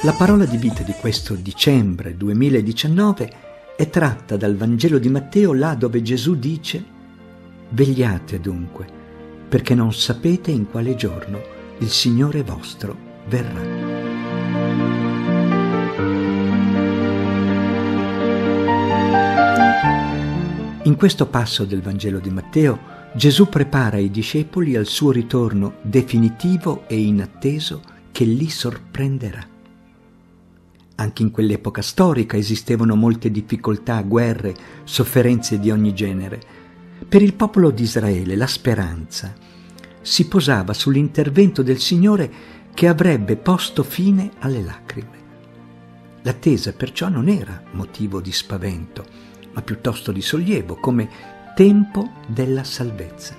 La parola di vita di questo dicembre 2019 è tratta dal Vangelo di Matteo, là dove Gesù dice: «Vegliate dunque, perché non sapete in quale giorno il Signore vostro verrà». In questo passo del Vangelo di Matteo, Gesù prepara i discepoli al suo ritorno definitivo e inatteso che li sorprenderà. Anche in quell'epoca storica esistevano molte difficoltà, guerre, sofferenze di ogni genere. Per il popolo di Israele la speranza si posava sull'intervento del Signore che avrebbe posto fine alle lacrime. L'attesa perciò non era motivo di spavento, ma piuttosto di sollievo, come tempo della salvezza.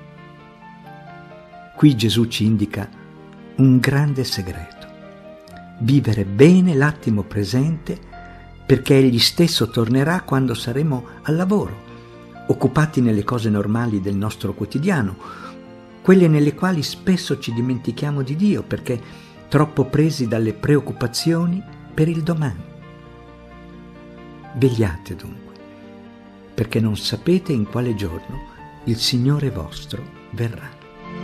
Qui Gesù ci indica un grande segreto: vivere bene l'attimo presente, perché Egli stesso tornerà quando saremo al lavoro, occupati nelle cose normali del nostro quotidiano, quelle nelle quali spesso ci dimentichiamo di Dio perché troppo presi dalle preoccupazioni per il domani. Vegliate dunque, perché non sapete in quale giorno il Signore vostro verrà.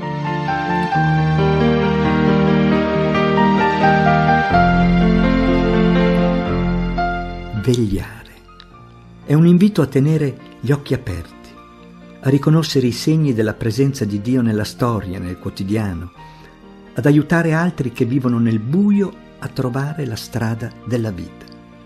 Vegliare è un invito a tenere gli occhi aperti, a riconoscere i segni della presenza di Dio nella storia, nel quotidiano, ad aiutare altri che vivono nel buio a trovare la strada della vita.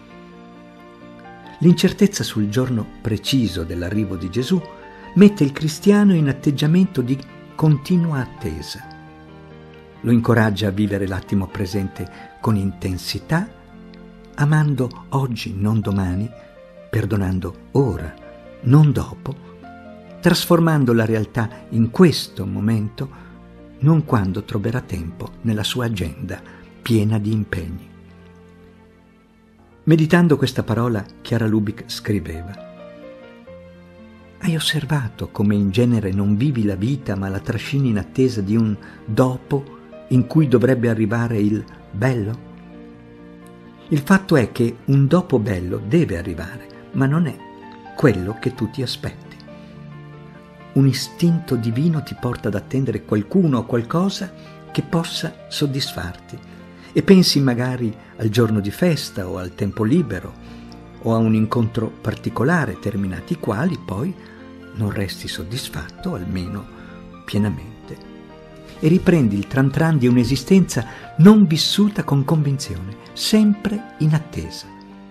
L'incertezza sul giorno preciso dell'arrivo di Gesù mette il cristiano in atteggiamento di continua attesa. Lo incoraggia a vivere l'attimo presente con intensità, amando oggi, non domani, perdonando ora, non dopo, trasformando la realtà in questo momento, non quando troverà tempo nella sua agenda piena di impegni. Meditando questa parola, Chiara Lubich scriveva: «Hai osservato come in genere non vivi la vita ma la trascini in attesa di un dopo in cui dovrebbe arrivare il bello? Il fatto è che un dopo bello deve arrivare, ma non è quello che tu ti aspetti. Un istinto divino ti porta ad attendere qualcuno o qualcosa che possa soddisfarti e pensi magari al giorno di festa o al tempo libero o a un incontro particolare, terminati i quali poi non resti soddisfatto, almeno pienamente, e riprendi il tran tran di un'esistenza non vissuta con convinzione, sempre in attesa.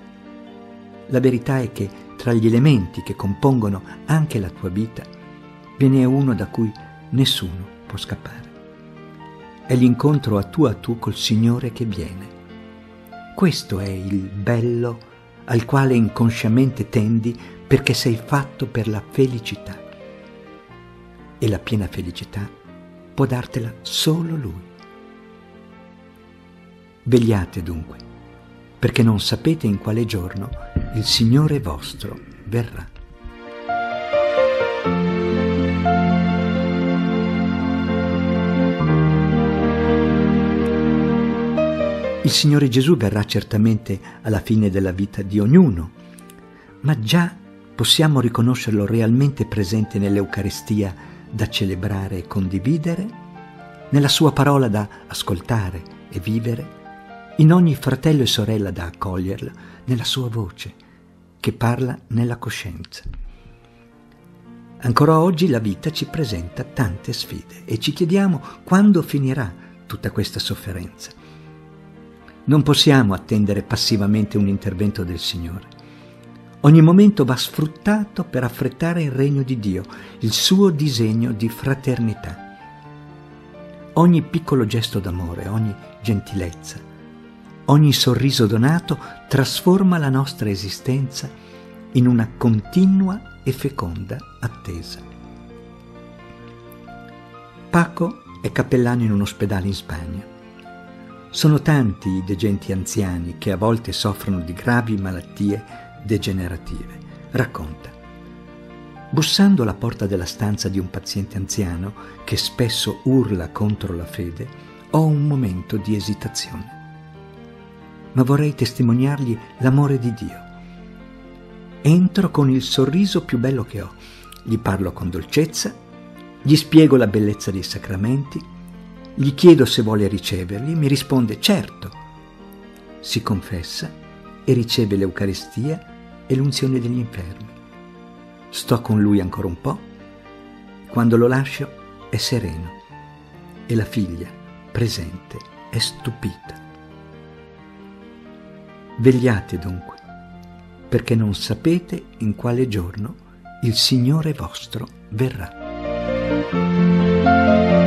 La verità è che tra gli elementi che compongono anche la tua vita ve ne è uno da cui nessuno può scappare. È l'incontro a tu col Signore che viene. Questo è il bello al quale inconsciamente tendi perché sei fatto per la felicità. E la piena felicità può dartela solo Lui. Vegliate dunque, perché non sapete in quale giorno il Signore vostro verrà». Il Signore Gesù verrà certamente alla fine della vita di ognuno, ma già possiamo riconoscerlo realmente presente nell'Eucaristia da celebrare e condividere, nella sua parola da ascoltare e vivere, in ogni fratello e sorella da accoglierla, nella sua voce che parla nella coscienza. Ancora oggi la vita ci presenta tante sfide e ci chiediamo quando finirà tutta questa sofferenza. Non possiamo attendere passivamente un intervento del Signore. Ogni momento va sfruttato per affrettare il regno di Dio, il suo disegno di fraternità. Ogni piccolo gesto d'amore, ogni gentilezza, ogni sorriso donato trasforma la nostra esistenza in una continua e feconda attesa. Paco è cappellano in un ospedale in Spagna. Sono tanti i degenti anziani che a volte soffrono di gravi malattie degenerative. Racconta: bussando alla porta della stanza di un paziente anziano che spesso urla contro la fede, ho un momento di esitazione. ma vorrei testimoniargli l'amore di Dio. Entro con il sorriso più bello che ho, gli parlo con dolcezza, gli spiego la bellezza dei sacramenti, gli chiedo se vuole riceverli, mi risponde certo. Si confessa e riceve l'Eucaristia e l'unzione degli infermi. Sto con lui ancora un po', quando lo lascio è sereno e la figlia, presente, è stupita. Vegliate dunque, perché non sapete in quale giorno il Signore vostro verrà.